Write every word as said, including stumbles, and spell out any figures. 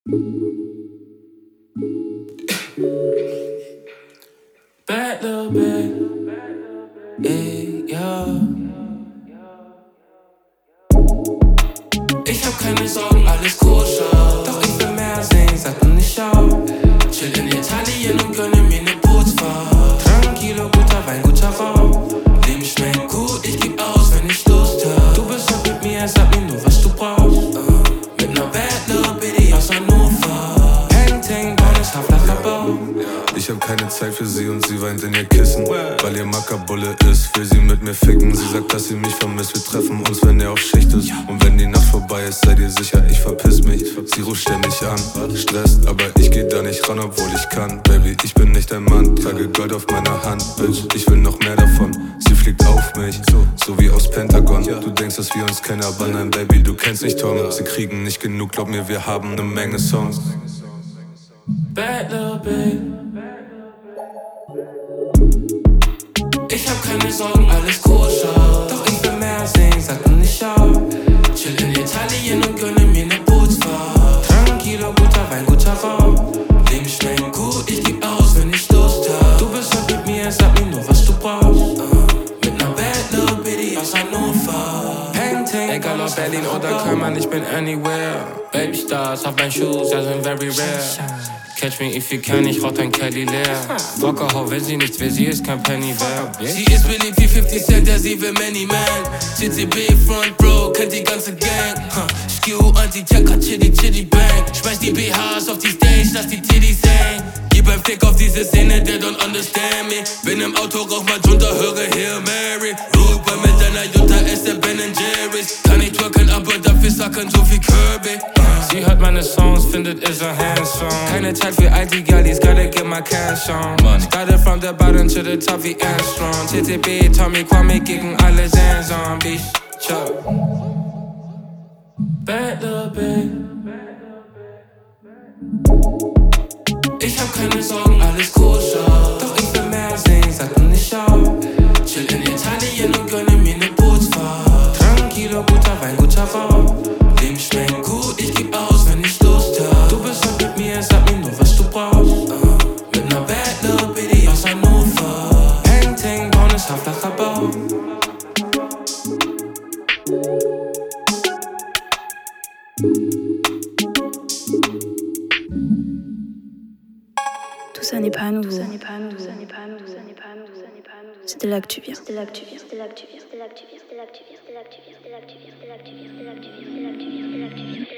Bad little bit, ey, ja. Ich hab keine Sorgen, alles koscher. Doch ich will mehr sehen, sag mir nicht schau. Chill in Italien und gönne mir ne Bootsfahrt. Tranquilo, guter Wein, guter Rauch. Leben schmeckt gut, ich geb aus, wenn ich Lust hab. Du bist halt mit mir, sag mir nur, was du brauchst. uh, Mit ner Bad little Bitty aus Hannover. Hang-Tang, braunes Haar, flacher Bauch. Ich hab keine Zeit für sie und sie weint in ihr Kissen, weil ihr Mackerbulle ist, will sie mit mir ficken. Sie sagt, dass sie mich vermisst, wir treffen uns, wenn er auf Schicht ist. Und wenn die Nacht vorbei ist, seid ihr sicher, ich verpiss mich. Sie ruft ständig an, stresst, aber ich geh da nicht ran, obwohl ich kann. Baby, ich bin nicht dein Mann, trage Gold auf meiner Hand, Bitch, ich will noch mehr davon. Sie fliegt auf mich, so wie aus Pentagon. Du denkst, dass wir uns kennen, aber nein, Baby, du kennst nicht Tom. Sie kriegen nicht genug, glaub mir, wir haben ne Menge Songs. Bad little bit. Ich hab keine Sorgen, alles koscher. Doch ich will mehr sehen, sag mir nicht schau. Chill in Italien und gönne mir ne Bootsfahrt. Tranquilo, guter Wein, guter Rauch. Leben schmeckt gut, ich geb aus, wenn ich Lust hab. Du bist halt mit mir, sag mir nur, was du brauchst. uh, Mit ner Bad little Bitty aus Hannover. Hang-Tang, egal ob Berlin oder Köln, ich bin anywhere. Baby Stars auf meinen Shoes, I sind very rare. Catch me if you can, ich rauch dein Kelly leer. Walker, will sie nichts, will sie ist kein Penny wert. Sie ist beliebt wie fifty Cent, der sie will Many Man. C C B Front Bro, kennt die ganze Gang. huh. Skew, Anti-Checker, Chitty, Chitty Bang. Schmeiß die B Hs auf die Stage, lass die Titties hängen. Gib ein Fick auf diese Szene, der don't understand me. Bin im Auto, rauch mal drunter, höre Hail Mary. Ruber mit deiner Jutta, esse Ben and Jerry's. Kann nicht twerken, aber dafür sacken so viel Kirby. Sie hört meine Songs, findet is a handsome. Keine Zeit für I T Girlies, gotta get my cash on. Started from the bottom to the top wie Armstrong. T T B, Tommy, Kwame, gegen alle Zombies. Chuck. Bad little bit. Ich hab keine Sorgen, alles koscher. Doch ich will mehr sehen, sag mir nicht schau. Chill in Italien und gönne mir ne Bootsfahrt. Tranquilo, guter Wein, guter Rauch. Leben schmeckt gut, ich geb aus, wenn ich Lust hab. Du bist halt mit mir, sag mir nur, was du brauchst. uh, Mit ner Bad little Bitty aus Hannover. Hang-Tang, braunes Haar, flacher Bauch. Tout ça n'est pas nouveau. C'est de là que tu viens. C'est de là que tu viens. C'est de là que tu viens. C'est de là que tu viens. C'est de là que tu viens. C'est de là que tu viens. C'est de là que tu viens. C'est de là que tu viens. C'est de là que tu viens.